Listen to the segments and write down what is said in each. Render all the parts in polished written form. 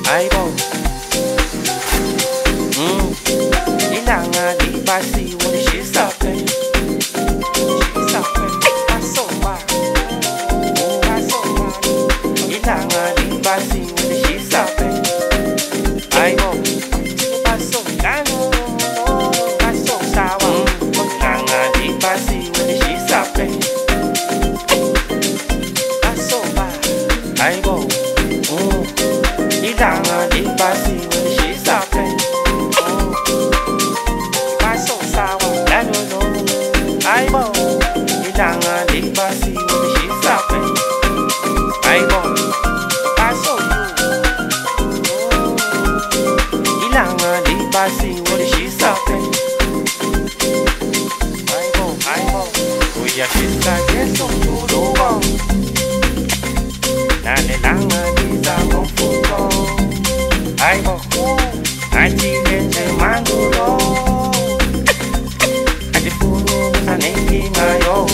Aibo. Ilanga di basi when the shit's up, baby. Shit's up, baby. I so wild. I so wild. Ilanga di basi when the shit's up, baby. Aibo. I so gano. I so sour. Ilanga di basi when the shit's up, baby. I so wild. Aibo. Ilanga di basi when the shit's up, baby. Aibo, ilanga di basi when the shit's up, baby. Aibo, I saw you. Ilanga di basi when the shit's up, baby. Aibo, we are shit's up, yes, so you do go. Nane langa di za confuso. Aibo, I see the mandulo. Anengi ngayo,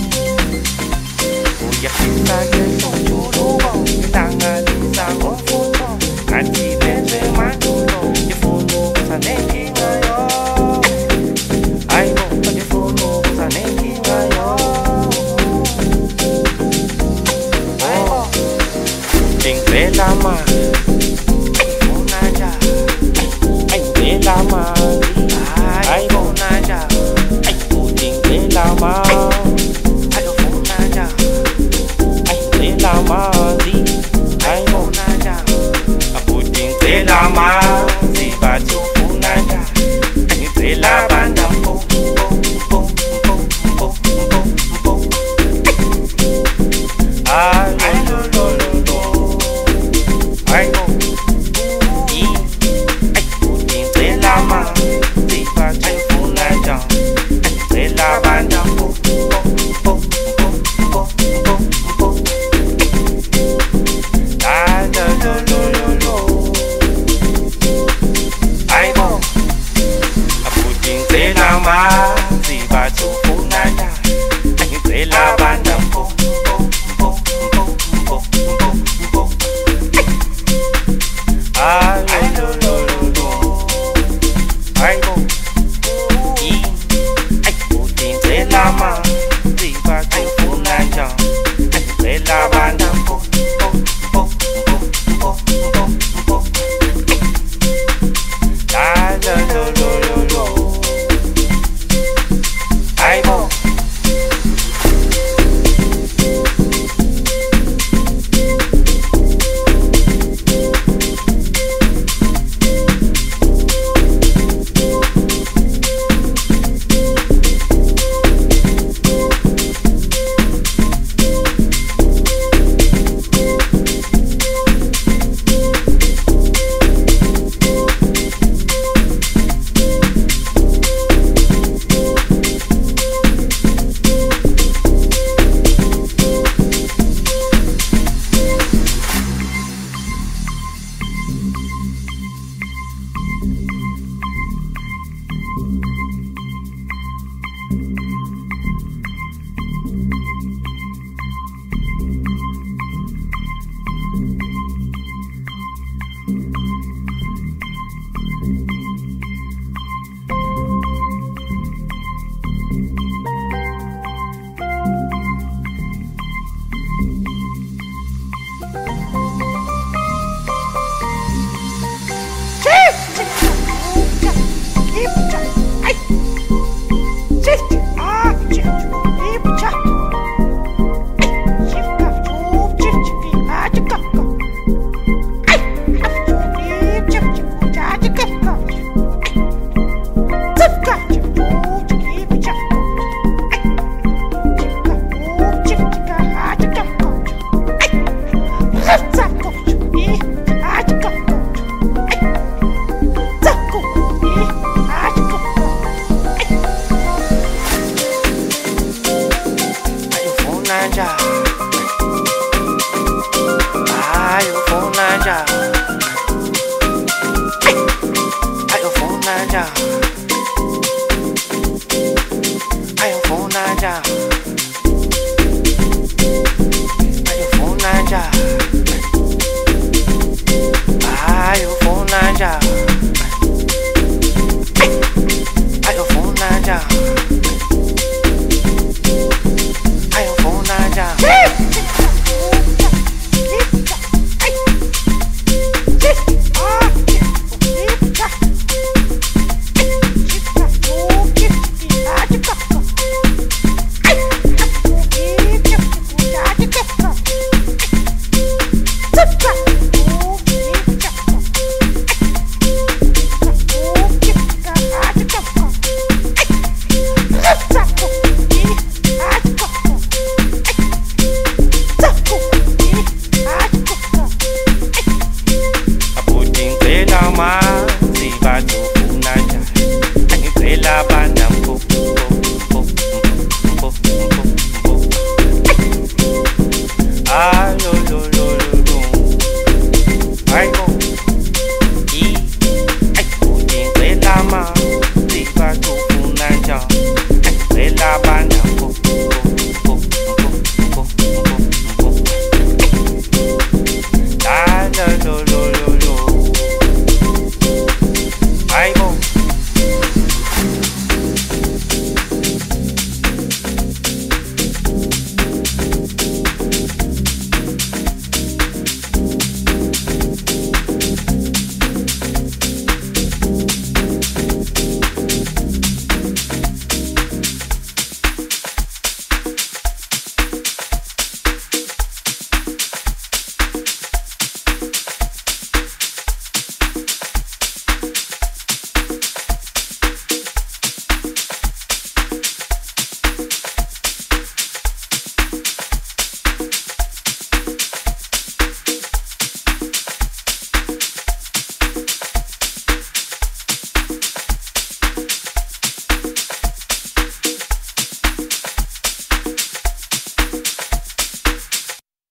uya kita yeso churugo, ilanga lisa konfuto, kati benze mandulo, yefunu anengi ngayo, aibo yefunu anengi ngayo, aibo, tingvela ma, unaja, tingvela ma, aibo unaja. Lama, ayo funaja, ay lama di, ay funaja, aputing te lama, si batu funaja, ay te la banda po, ay lo, ay lo, ay puting te lama, si batu funaja. La banda po, po, po, po, po, po. La lo. Aibo, aputing te la ma, si batu funaya, ay te la banda po, po, po, po, po, po, po. Ay lo. Aibo. Lama, riba tu funaja, ay la banda po, po, po, po, po, po, po. La lo. Aibo. Ayo phone nanja.